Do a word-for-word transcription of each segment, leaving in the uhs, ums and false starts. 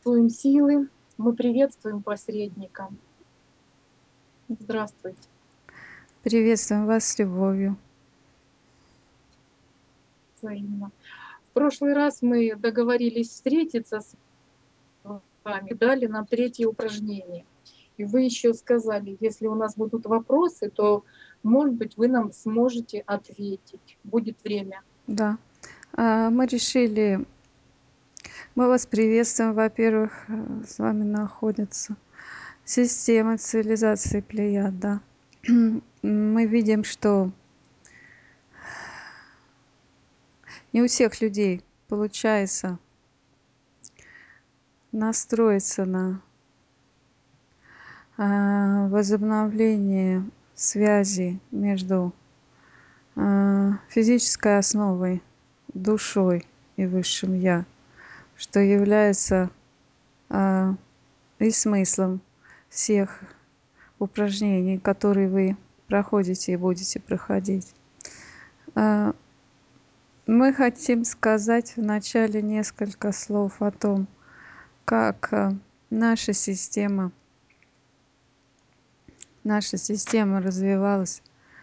приветствуем силы, мы приветствуем посредника. Здравствуйте. Приветствуем вас с любовью. Взаимно. В прошлый раз мы договорились встретиться с вами, дали нам третье упражнение. И вы еще сказали, если у нас будут вопросы, то, может быть, вы нам сможете ответить. Будет время. Да. А, мы решили мы вас приветствуем. Во-первых, э, с вами находится система цивилизации Плеяд, да. Мы видим, что не у всех людей получается настроиться на а, возобновление связи между а, физической основой, душой и высшим Я, что является а, и смыслом всех упражнений, которые вы проходите и будете проходить. А, Мы хотим сказать вначале несколько слов о том, как а, наша система, наша система развивалась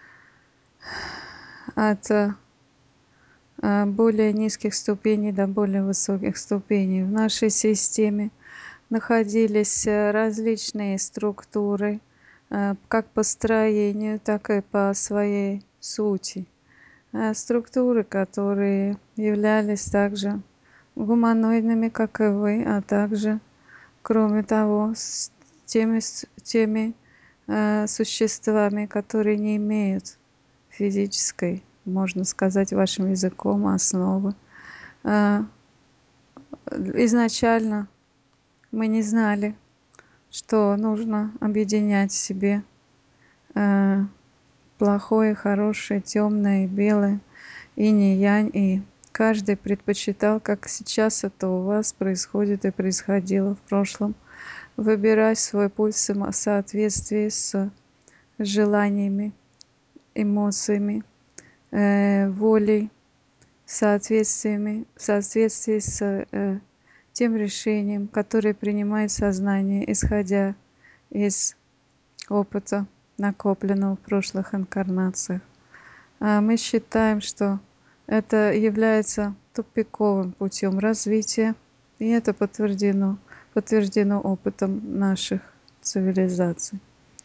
от а, а, более низких ступеней до более высоких ступеней. В нашей системе находились э, различные структуры, э, как по строению, так и по своей сути. Э, Структуры, которые являлись также гуманоидными, как и вы, а также, кроме того, с теми, с теми э, существами, которые не имеют физической, можно сказать вашим языком, основы. Э, Изначально мы не знали, что нужно объединять в себе э, плохое, хорошее, темное, белое, инь и янь, и каждый предпочитал, как сейчас это у вас происходит и происходило в прошлом, выбирать свой путь в само- соответствии с желаниями, эмоциями, э, волей, соответствиями, в соответствии с э, тем решением, которое принимает сознание, исходя из опыта, накопленного в прошлых инкарнациях. А мы считаем, что это является тупиковым путем развития, и это подтверждено, подтверждено опытом наших цивилизаций.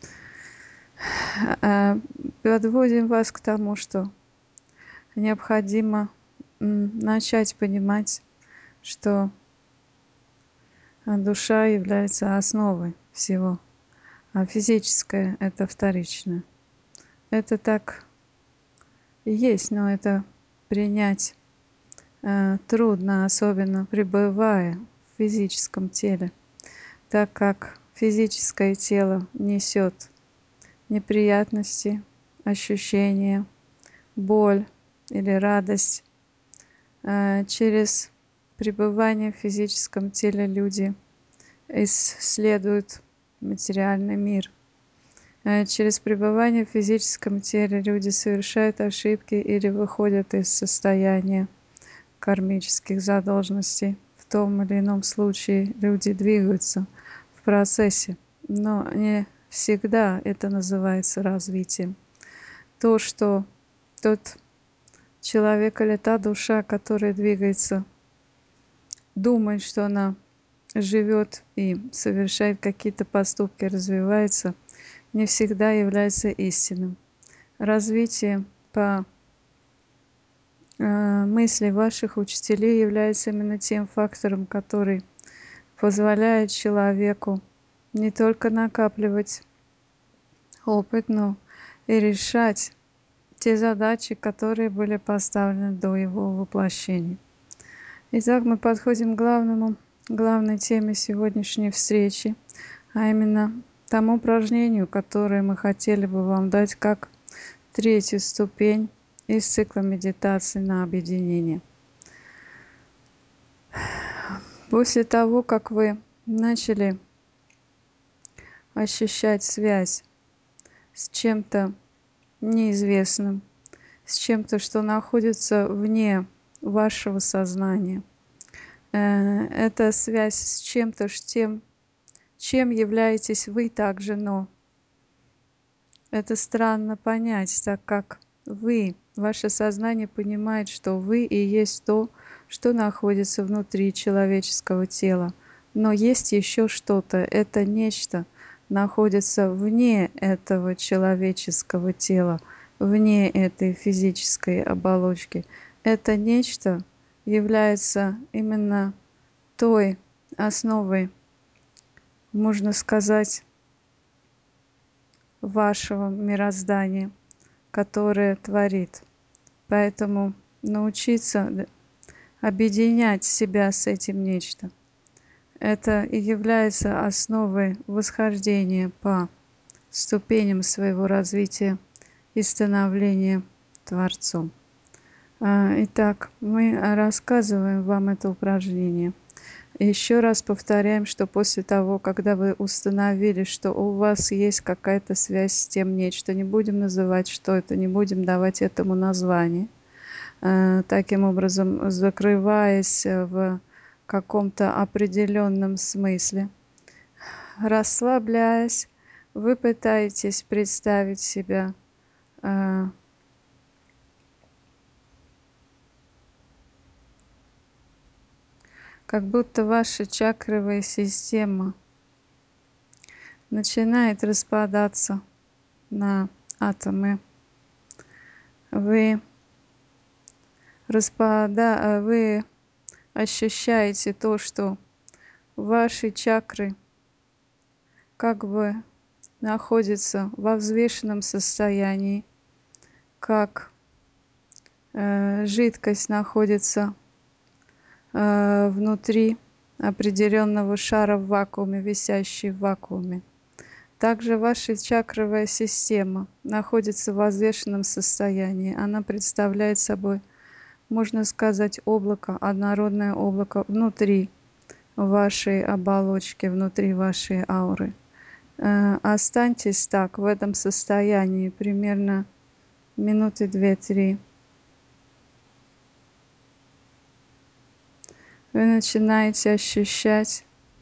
А, Подводим вас к тому, что необходимо начать понимать, что душа является основой всего, а физическое — это вторичное. Это так и есть, но это принять э, трудно, особенно пребывая в физическом теле, так как физическое тело несет неприятности, ощущения, боль или радость. Э, через пребывание в физическом теле люди исследуют материальный мир. Э, Через пребывание в физическом теле люди совершают ошибки или выходят из состояния кармических задолженностей. В том или ином случае люди двигаются в процессе, но не всегда это называется развитием. То, что тот человек или та душа, которая двигается, думает, что она живет и совершает какие-то поступки, развивается, не всегда является истинным. Развитие по э, мысли ваших учителей является именно тем фактором, который позволяет человеку не только накапливать опыт, но и решать те задачи, которые были поставлены до его воплощения. Итак, мы подходим к главному, главной теме сегодняшней встречи, а именно тому упражнению, которое мы хотели бы вам дать как третью ступень из цикла медитации на объединение. После того, как вы начали ощущать связь с чем-то неизвестным, с чем-то, что находится вне вашего сознания, Э, это связь с чем-то, с тем, чем являетесь вы также, но это странно понять, так как вы, ваше сознание понимает, что вы и есть то, что находится внутри человеческого тела. Но есть еще что-то, это нечто находится вне этого человеческого тела, вне этой физической оболочки. Это нечто является именно той основой, можно сказать, вашего мироздания, которое творит. Поэтому научиться объединять себя с этим нечто. Это и является основой восхождения по ступеням своего развития и становления Творцом. Итак, мы рассказываем вам это упражнение. Еще раз повторяем, что после того, когда вы установили, что у вас есть какая-то связь с тем нечто, не будем называть, что это, не будем давать этому название, таким образом закрываясь в каком-то определенном смысле, расслабляясь, вы пытаетесь представить себя как будто ваша чакровая система начинает распадаться на атомы. Вы, распада... вы ощущаете то, что ваши чакры как бы находятся во взвешенном состоянии, как э, жидкость находится э, внутри определенного шара в вакууме, висящий в вакууме. Также ваша чакровая система находится в возвышенном состоянии. Она представляет собой, можно сказать, облако, однородное облако внутри вашей оболочки, внутри вашей ауры. Останьтесь так, в этом состоянии, примерно минуты две-три. Вы начинаете ощущать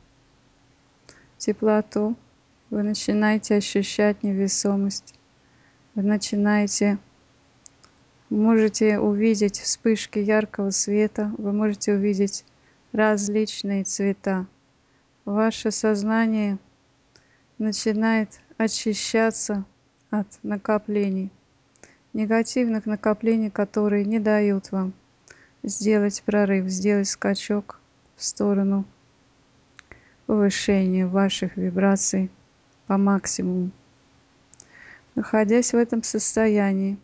теплоту, вы начинаете ощущать невесомость, вы начинаете, можете увидеть вспышки яркого света, вы можете увидеть различные цвета. Ваше сознание начинает очищаться от накоплений, негативных накоплений, которые не дают вам сделать прорыв, сделать скачок в сторону повышения ваших вибраций по максимуму. Находясь в этом состоянии,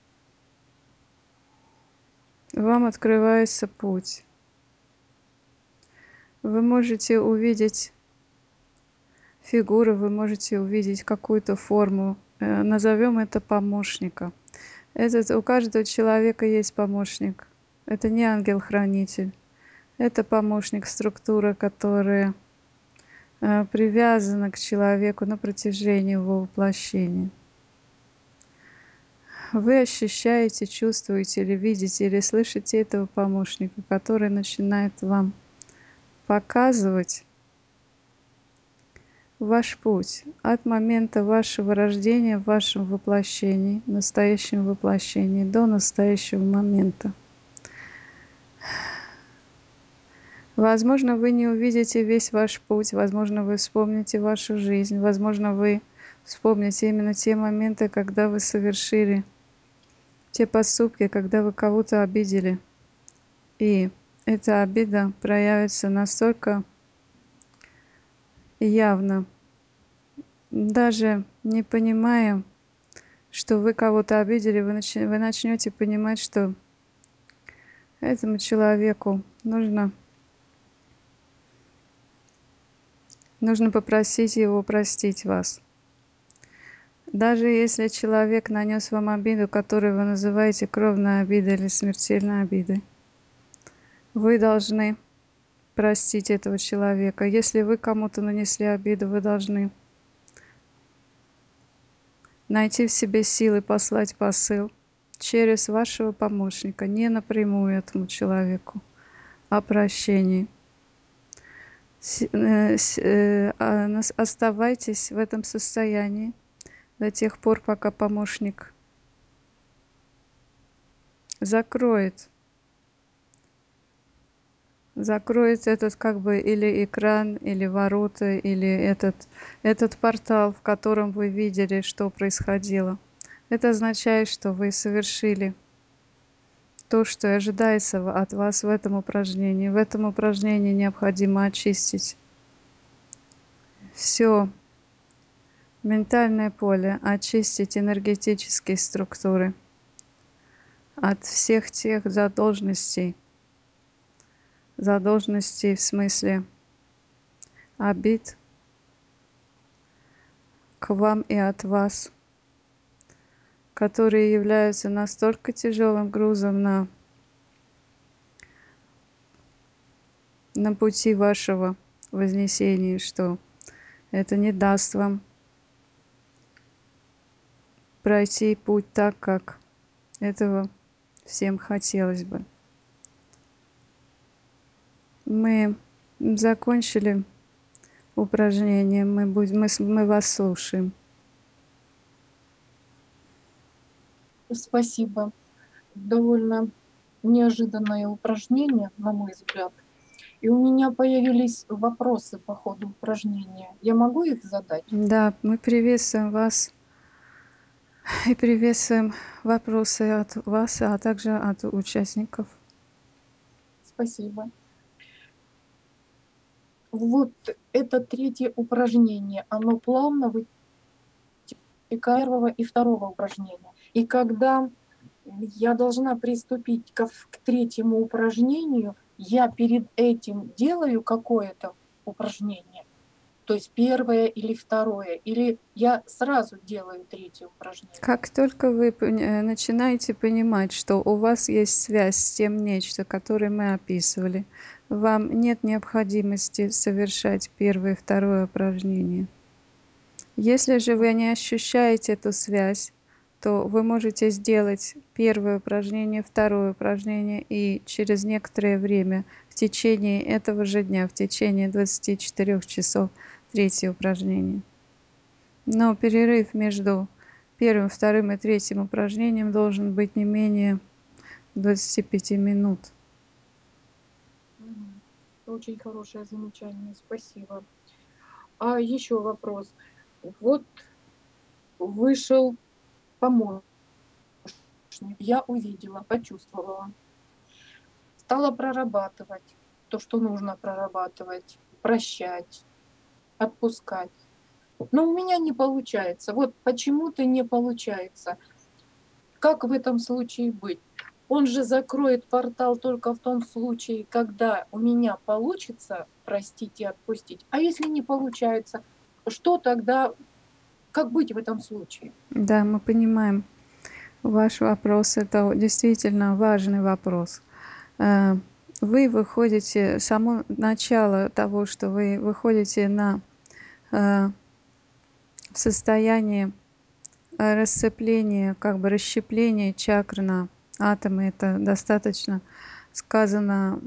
вам открывается путь. Вы можете увидеть фигуру, вы можете увидеть какую-то форму, назовем это помощника. Этот, у каждого человека есть помощник. Это не ангел-хранитель. Это помощник, структура, которая э, привязана к человеку на протяжении его воплощения. Вы ощущаете, чувствуете или видите, или слышите этого помощника, который начинает вам показывать ваш путь от момента вашего рождения в вашем воплощении, настоящем воплощении, до настоящего момента. Возможно, вы не увидите весь ваш путь, возможно, вы вспомните вашу жизнь, возможно, вы вспомните именно те моменты, когда вы совершили те поступки, когда вы кого-то обидели. И эта обида проявится настолько явно, даже не понимая, что вы кого-то обидели, вы, нач... вы начнете понимать, что этому человеку нужно, нужно попросить его простить вас. Даже если человек нанес вам обиду, которую вы называете кровной обидой или смертельной обидой, вы должны простить этого человека. Если вы кому-то нанесли обиду, вы должны найти в себе силы послать посыл через вашего помощника, не напрямую этому человеку, о прощении. С- э, с- э, а нас- Оставайтесь в этом состоянии до тех пор, пока помощник закроет, закроет этот как бы или экран, или ворота, или этот, этот портал, в котором вы видели, что происходило. Это означает, что вы совершили то, что ожидается от вас в этом упражнении. В этом упражнении необходимо очистить все ментальное поле, очистить энергетические структуры от всех тех задолженностей, задолженностей в смысле обид к вам и от вас, которые являются настолько тяжелым грузом на, на пути вашего вознесения, что это не даст вам пройти путь так, как этого всем хотелось бы. Мы закончили упражнение, мы, будем, мы, мы вас слушаем. Спасибо. Довольно неожиданное упражнение, на мой взгляд. И у меня появились вопросы по ходу упражнения. Я могу их задать? Да, мы приветствуем вас и приветствуем вопросы от вас, а также от участников. Спасибо. Вот это третье упражнение, оно плавно вытекает первого и второго упражнения. И когда я должна приступить к, к третьему упражнению, я перед этим делаю какое-то упражнение, то есть первое или второе, или я сразу делаю третье упражнение. Как только вы э, начинаете понимать, что у вас есть связь с тем нечто, которое мы описывали, вам нет необходимости совершать первое и второе упражнение. Если же вы не ощущаете эту связь, то вы можете сделать первое упражнение, второе упражнение и через некоторое время в течение этого же дня, в течение двадцати четырёх часов, третье упражнение. Но перерыв между первым, вторым и третьим упражнением должен быть не менее двадцати пяти минут. Очень хорошее замечание, спасибо. А еще вопрос. Вот вышел помощник, я увидела, почувствовала, стала прорабатывать то, что нужно прорабатывать, прощать, отпускать. Но у меня не получается. Вот почему-то не получается. Как в этом случае быть? Он же закроет портал только в том случае, когда у меня получится простить и отпустить. А если не получается, что тогда, как быть в этом случае? Да, мы понимаем ваш вопрос. Это действительно важный вопрос. Э, Вы выходите, само начало того, что вы выходите на э, состояние э, расцепления, как бы расщепления чакр на атомы, это достаточно сказано.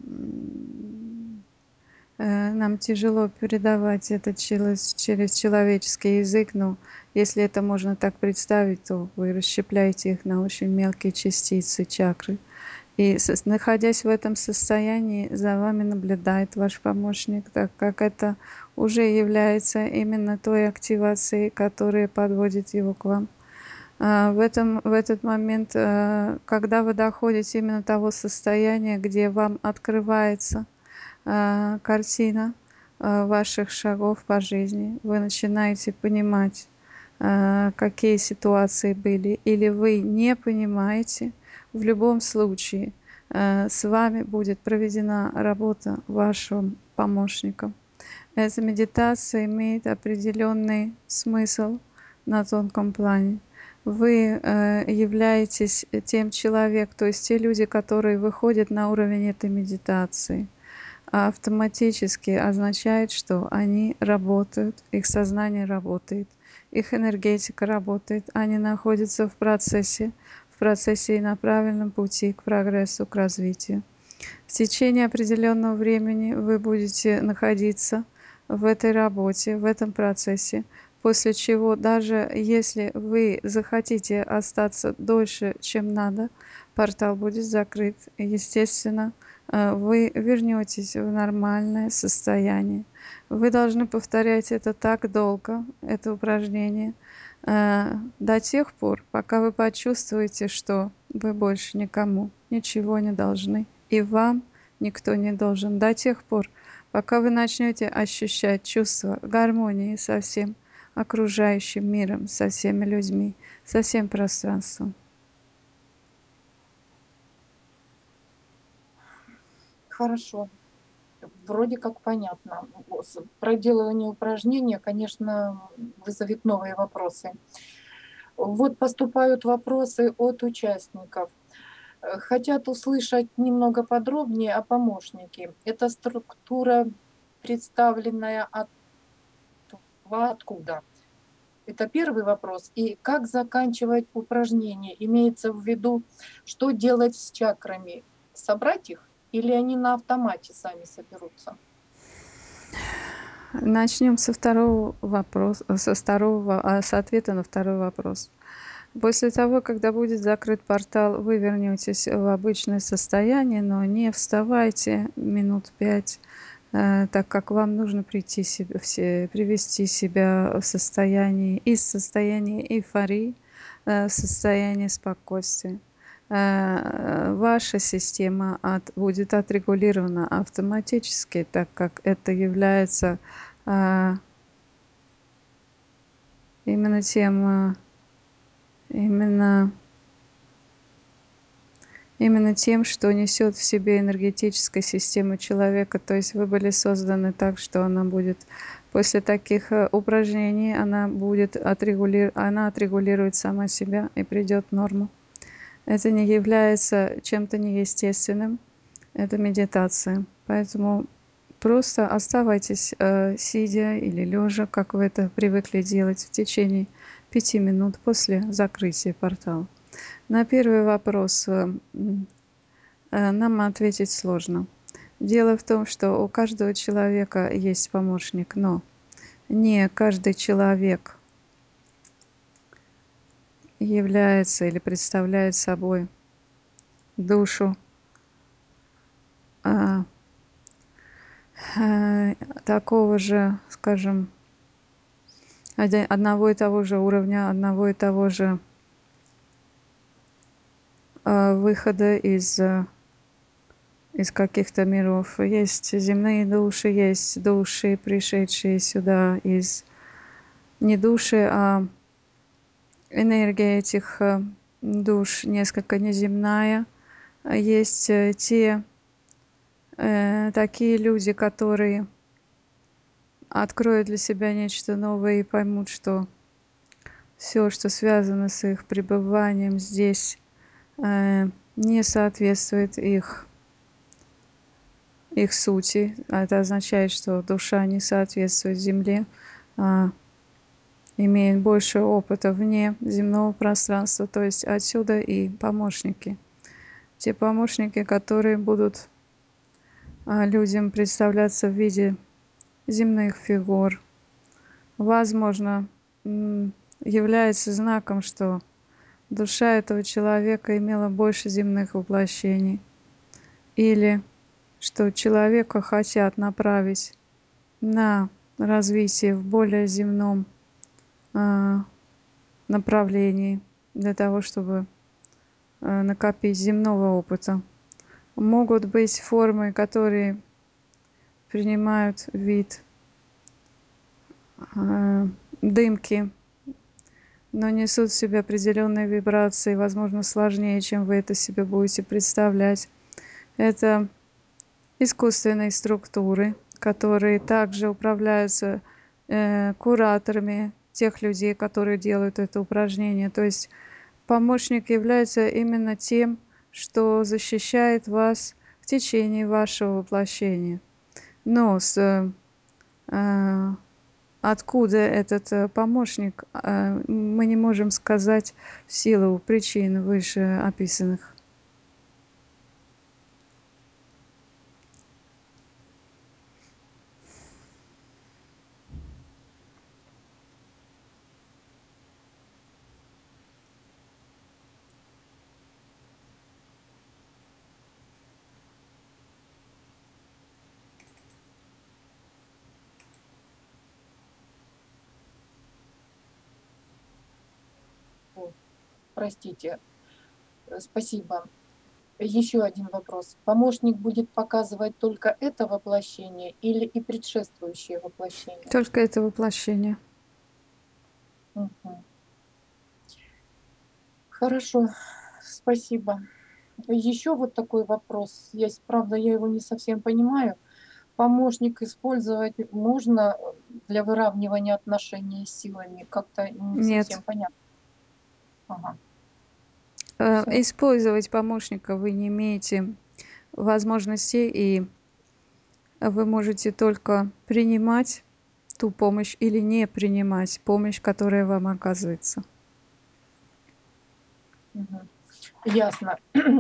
Э, Нам тяжело передавать это через, через человеческий язык, но если это можно так представить, то вы расщепляете их на очень мелкие частицы чакры. И находясь в этом состоянии, за вами наблюдает ваш помощник, так как это уже является именно той активацией, которая подводит его к вам. А, В этом, в этот момент, э, когда вы доходите именно того состояния, где вам открывается э, картина э, ваших шагов по жизни, вы начинаете понимать, э, какие ситуации были, или вы не понимаете, в любом случае э, с вами будет проведена работа вашим помощником. Эта медитация имеет определенный смысл на тонком плане. Вы э, являетесь тем человеком, то есть те люди, которые выходят на уровень этой медитации, автоматически означает, что они работают, их сознание работает, их энергетика работает, они находятся в процессе, в процессе и на правильном пути к прогрессу, к развитию. В течение определенного времени вы будете находиться в этой работе, в этом процессе, после чего даже если вы захотите остаться дольше, чем надо, портал будет закрыт. Естественно, э, вы вернетесь в нормальное состояние. Вы должны повторять это так долго, это упражнение, э, до тех пор, пока вы почувствуете, что вы больше никому ничего не должны, и вам никто не должен, до тех пор, пока вы начнете ощущать чувство гармонии со всем окружающим миром, со всеми людьми, со всем пространством. Хорошо. Вроде как понятно. Проделывание упражнения, конечно, вызовет новые вопросы. Вот поступают вопросы от участников. Э, Хотят услышать немного подробнее о помощнике. Это структура, представленная от откуда? Это первый вопрос. И как заканчивать упражнение? Имеется в виду, что делать с чакрами? Собрать их или они на автомате сами соберутся? Начнем со второго вопроса, со второго, а, с ответа на второй вопрос. После того, когда будет закрыт портал, вы вернетесь в обычное состояние, но не вставайте минут пять, э, так как вам нужно прийти себе, все, привести себя в состояние, из состояния эйфории, э, в состояние спокойствия. Э, Ваша система от, будет отрегулирована автоматически, так как это является а, именно тем, а, именно Именно тем, что несет в себе энергетическая система человека. То есть вы были созданы так, что она будет после таких э, упражнений, она будет отрегули... она отрегулирует сама себя и придет в норму. Это не является чем-то неестественным, это медитация. Поэтому просто оставайтесь э, сидя или лежа, как вы это привыкли делать в течение пяти минут после закрытия портала. На первый вопрос э, э, нам ответить сложно. Дело в том, что у каждого человека есть помощник, но не каждый человек является или представляет собой душу а, а, такого же, скажем, оди- одного и того же уровня, одного и того же а, выхода из, а, из каких-то миров. Есть земные души, есть души, пришедшие сюда из не души, а энергия этих э, душ несколько неземная. Есть э, те э, такие люди, которые откроют для себя нечто новое и поймут, что все, что связано с их пребыванием здесь, э, не соответствует их, их сути. Это означает, что душа не соответствует Земле, а имеет больше опыта вне земного пространства. То есть отсюда и помощники. Те помощники, которые будут а, людям представляться в виде земных фигур, возможно, является знаком, что душа этого человека имела больше земных воплощений, или что человека хотят направить на развитие в более земном а, направлении для того, чтобы а, накопить земного опыта. Могут быть формы, которые принимают вид э, дымки, но несут в себе определенные вибрации, возможно, сложнее, чем вы это себе будете представлять. Это искусственные структуры, которые также управляются э, кураторами тех людей, которые делают это упражнение. То есть помощник является именно тем, что защищает вас в течение вашего воплощения. Но с э, откуда этот э, помощник, э, мы не можем сказать в силу причин выше описанных. простите. Э, Спасибо. Еще один вопрос. Помощник будет показывать только это воплощение или и предшествующее воплощение? Только это воплощение. Мгм. Хорошо, спасибо. Еще вот такой вопрос есть, правда, я его не совсем понимаю. Помощник использовать можно э, для выравнивания отношений с силами? Как-то не Нет. совсем понятно. Ага, Э, все. Использовать помощника вы не имеете возможности, и вы можете только принимать ту помощь или не принимать помощь, которая вам оказывается. Ясно.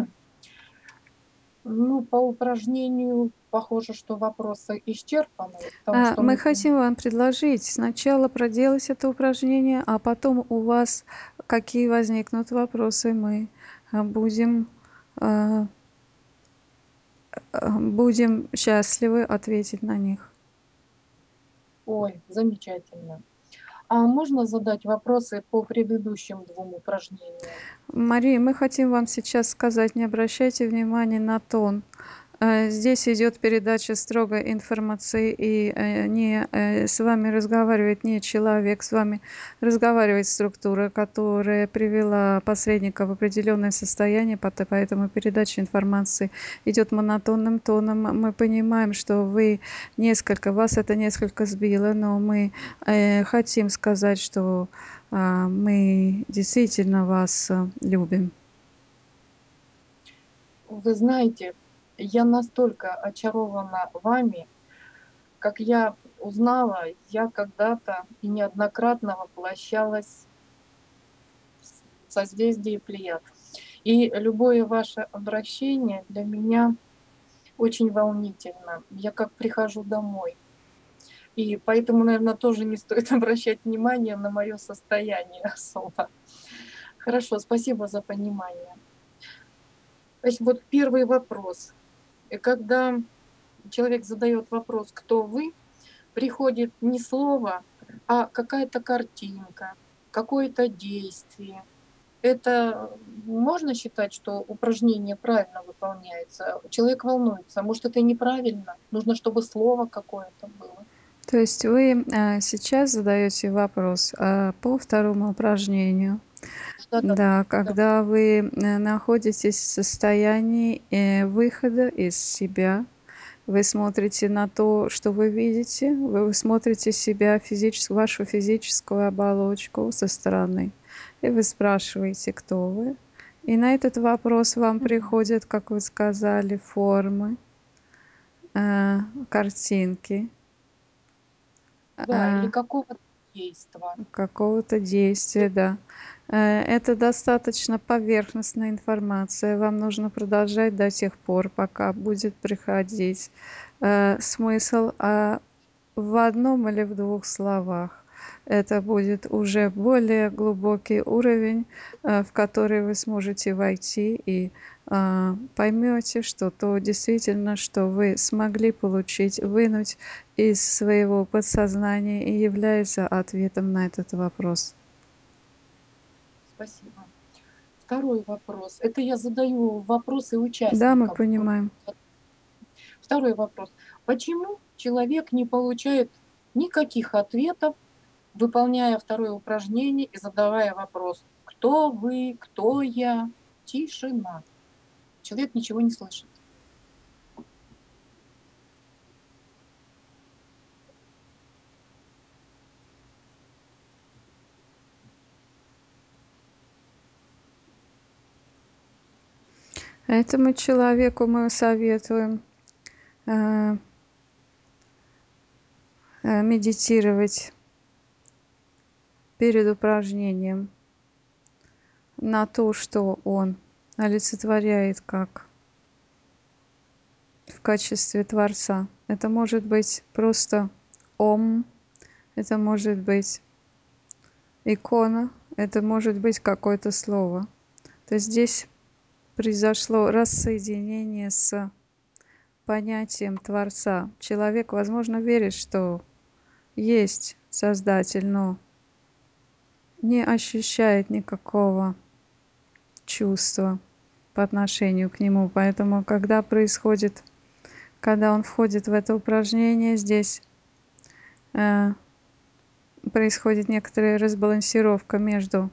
Ну, по упражнению похоже, что вопросы исчерпаны, потому А, что Мы мы прям- хотим вам предложить сначала проделать это упражнение, а потом у вас какие возникнут вопросы, мы а, будем, а, а, будем счастливы ответить на них. Ой, замечательно. А можно задать вопросы по предыдущим двум упражнениям? Мария, мы хотим вам сейчас сказать, не обращайте внимания на тон. Э, Здесь идет передача строго информации, и э, не э, с вами разговаривает не человек, с вами разговаривает структура, которая привела посредника в определенное состояние, пот- поэтому передача информации идет монотонным тоном. Мы понимаем, что вы несколько, вас это несколько сбило, но мы э, хотим сказать, что а, мы действительно вас э, любим. Вы знаете, я настолько очарована вами, как я узнала, я когда-то и неоднократно воплощалась в созвездии Плеяд. И любое ваше обращение для меня очень волнительно. Я как прихожу домой. И поэтому, наверное, тоже не стоит обращать внимание на мое состояние особо. Хорошо, спасибо за понимание. Значит, вот первый вопрос. И когда человек задает вопрос, кто вы, приходит не слово, а какая-то картинка, какое-то действие. Это можно считать, что упражнение правильно выполняется? Человек волнуется. Может, это неправильно? Нужно, чтобы слово какое-то было. То есть вы э, сейчас задаете вопрос э, по второму упражнению. Да-да, Да, да. когда вы э, находитесь в состоянии э, выхода из себя, вы смотрите на то, что вы видите, вы смотрите себя, физическую, вашу физическую оболочку со стороны, и вы спрашиваете, кто вы. И на этот вопрос вам Мгм. приходят, как вы сказали, формы, э, картинки, Да, или э, какого-то действа. какого-то действия, да. Э, Это достаточно поверхностная информация. Вам нужно продолжать до тех пор, пока будет приходить э, смысл, а в одном или в двух словах. Это будет уже более глубокий уровень, э, в который вы сможете войти и а, поймете, что то действительно, что вы смогли получить, вынуть из своего подсознания и является ответом на этот вопрос. Спасибо. Второй вопрос. Это я задаю вопросы Да, мы участникам. понимаем. Второй вопрос. Почему человек не получает никаких ответов, выполняя второе упражнение и задавая вопрос: кто вы, кто я? Тишина. Человек ничего не слышит. Этому человеку мы советуем э, э, медитировать перед упражнением на то, что он олицетворяет как в качестве Творца. Это может быть просто Ом, это может быть икона, это может быть какое-то слово. То есть здесь произошло рассоединение с понятием Творца. Человек, возможно, верит, что есть Создатель, но не ощущает никакого чувства по отношению к нему. Поэтому, когда происходит, когда он входит в это упражнение, здесь э, происходит некоторая разбалансировка между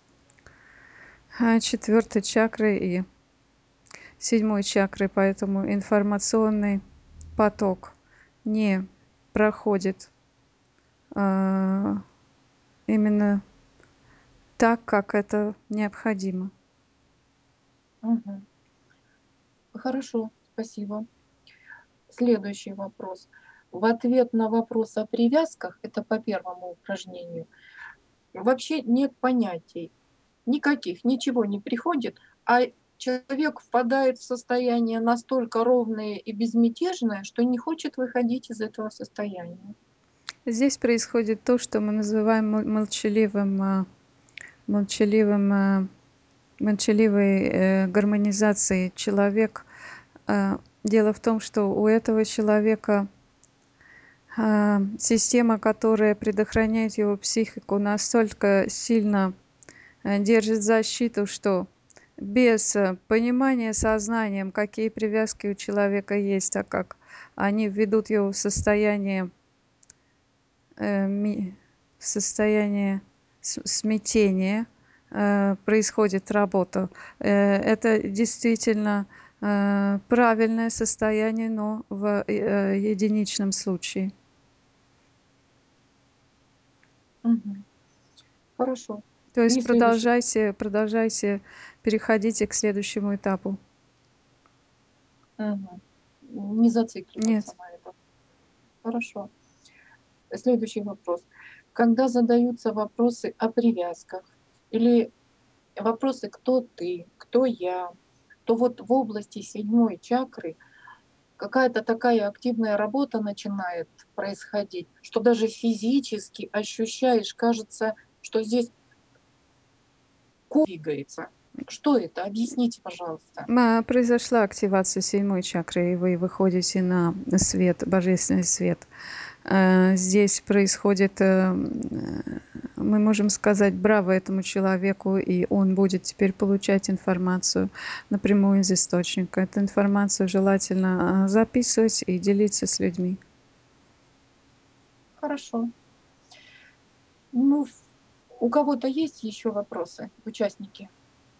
э, четвертой чакрой и седьмой чакрой, поэтому информационный поток не проходит э, именно так, как это необходимо. Мгм. Хорошо, спасибо. Следующий вопрос. В ответ на вопрос о привязках, это по первому упражнению, вообще нет понятий никаких, ничего не приходит, а человек впадает в состояние настолько ровное и безмятежное, что не хочет выходить из этого состояния. Здесь происходит то, что мы называем мол- молчаливым, а, молчаливым, а, молчаливой э, гармонизацией. Человек. а, Дело в том, что у этого человека а, система, которая предохраняет его психику, настолько сильно э, держит защиту, что без э, понимания сознанием, какие привязки у человека есть, так как они введут его в состояние э, ми- состояние с- смятения, э, происходит работа. Э, Это действительно э, правильное состояние, но в э, единичном случае. Мгм. Хорошо. То есть И следующий. продолжайте, продолжайте, переходите к следующему этапу. Мгм. Не зацикливаться Нет. на этом. Хорошо. Следующий вопрос. Когда задаются вопросы о привязках или вопросы «кто ты?», «кто я?», то вот в области седьмой чакры какая-то такая активная работа начинает происходить, что даже физически ощущаешь, кажется, что здесь ко двигается. Что это? Объясните, пожалуйста. Ма- Произошла активация седьмой чакры, и вы выходите на свет, божественный свет. Э, Здесь происходит, э, мы можем сказать, браво этому человеку, и он будет теперь получать информацию напрямую из источника. Эту информацию желательно э, записывать и делиться с людьми. Хорошо. Ну, у кого-то есть еще вопросы, участники?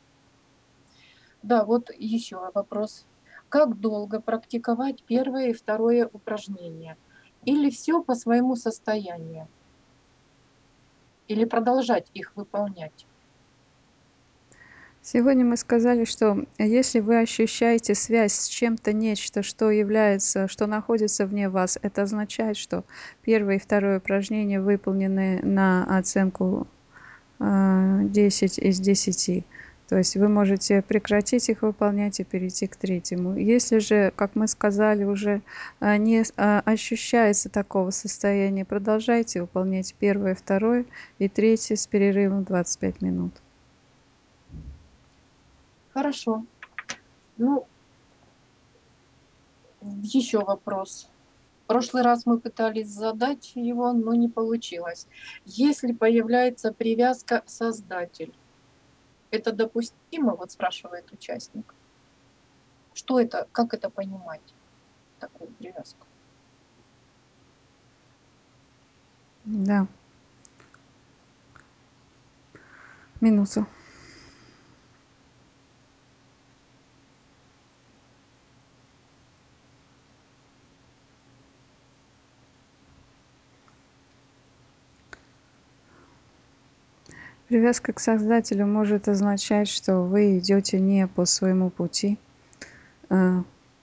Да, вот еще вопрос. Как долго практиковать первое и второе упражнение? Или все по своему состоянию? Или продолжать их выполнять? Сегодня мы сказали, что если вы ощущаете связь с чем-то, нечто, что является, что находится вне вас, это означает, что первое и второе упражнение выполнены на оценку э, десять из десяти. То есть вы можете прекратить их выполнять и перейти к третьему. Если же, как мы сказали, уже э, не э, ощущается такого состояния, продолжайте выполнять первое, второе и третье с перерывом двадцать пять минут. Хорошо. Ну, еще вопрос. В прошлый раз мы пытались задать его, но не получилось. Если появляется привязка создатель, это допустимо, вот спрашивает участник. Что это, как это понимать, такую привязку? Да, минуту. Привязка к Создателю может означать, что вы идете не по своему пути. Э,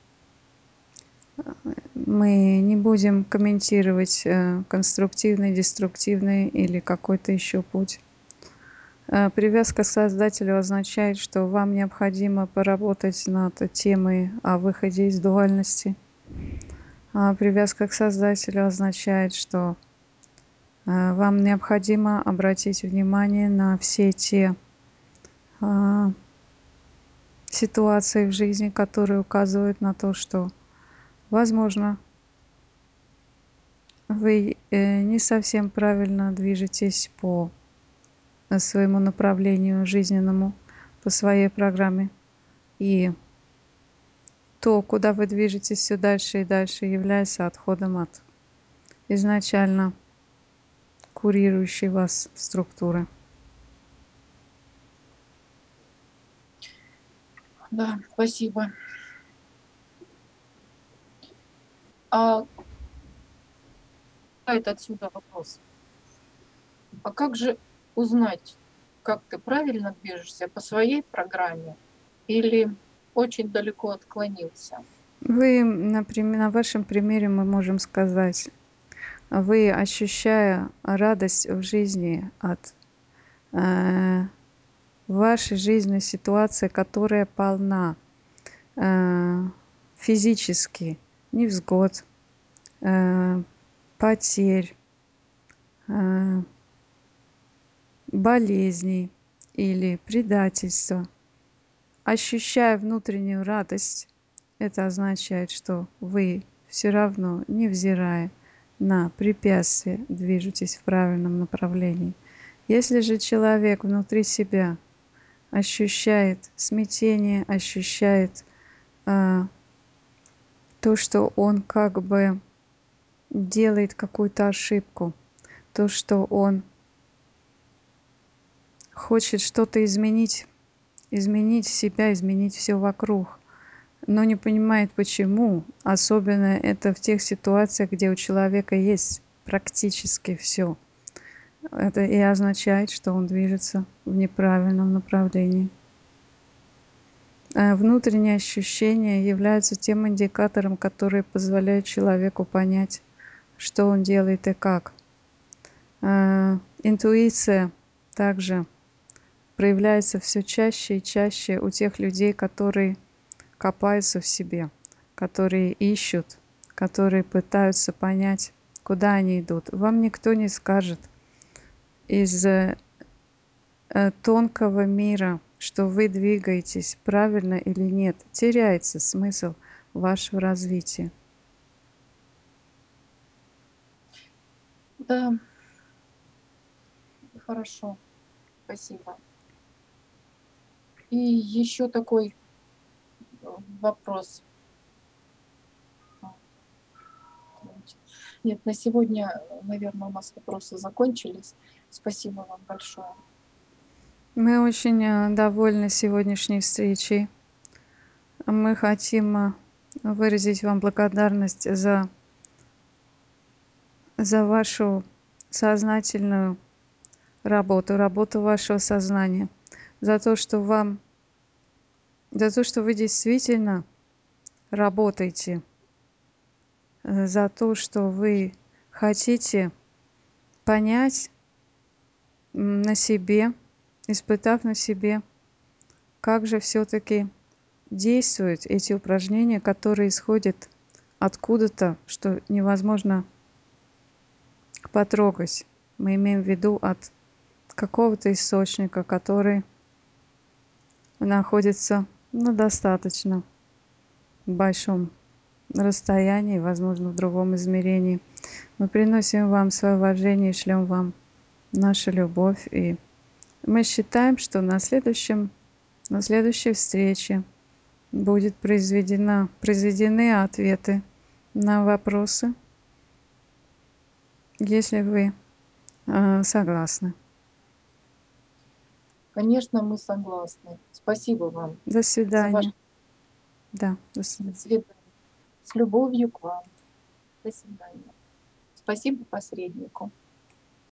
Мы не будем комментировать э, конструктивный, деструктивный или какой-то еще путь. Э, Привязка к Создателю означает, что вам необходимо поработать над темой о выходе из дуальности. А привязка к Создателю означает, что э, вам необходимо обратить внимание на все те а, ситуации в жизни, которые указывают на то, что, возможно, вы э, не совсем правильно движетесь по своему направлению жизненному, по своей программе. И то, куда вы движетесь все дальше и дальше, является отходом от изначально курирующей вас структуры. Да, спасибо. А это отсюда вопрос. А как же узнать, как ты правильно движешься, по своей программе или очень далеко отклонился? Вы, например, на вашем примере мы можем сказать, вы, ощущая радость в жизни от э, вашей жизненной ситуации, которая полна э, физически невзгод, э, потерь, э, болезней или предательства, ощущая внутреннюю радость, это означает, что вы все равно, невзирая на препятствия, движетесь в правильном направлении. Если же человек внутри себя ощущает смятение, ощущает э, то, что он как бы делает какую-то ошибку, то, что он хочет что-то изменить, изменить себя, изменить все вокруг, но не понимает почему. Особенно это в тех ситуациях, где у человека есть практически все. Это и означает, что он движется в неправильном направлении. А внутренние ощущения являются тем индикатором, который позволяет человеку понять, что он делает и как. А интуиция также проявляется все чаще и чаще у тех людей, которые копаются в себе, которые ищут, которые пытаются понять, куда они идут. Вам никто не скажет из э, тонкого мира, что вы двигаетесь правильно или нет. Теряется смысл вашего развития. Да, хорошо, спасибо. И еще такой э, вопрос. Нет, на сегодня, наверное, у нас вопросы закончились. Спасибо вам большое. Мы очень э, довольны сегодняшней встречей. Мы хотим э, выразить вам благодарность за, за вашу сознательную работу, работу вашего сознания, за то, что вам, за то, что вы действительно работаете, э, за то, что вы хотите понять м, на себе, испытав на себе, как же все-таки действуют эти упражнения, которые исходят откуда-то, что невозможно потрогать. Мы имеем в виду от какого-то источника, который находится на достаточно большом расстоянии, возможно, в другом измерении. Мы приносим вам свое уважение и шлем вам нашу любовь. И мы считаем, что на следующем, на следующей встрече будет произведена, произведены ответы на вопросы, если вы э, согласны. Конечно, мы согласны. Спасибо вам До за ваш свидания. Да, до свидания. свидание. С любовью к вам. До свидания. Спасибо посреднику.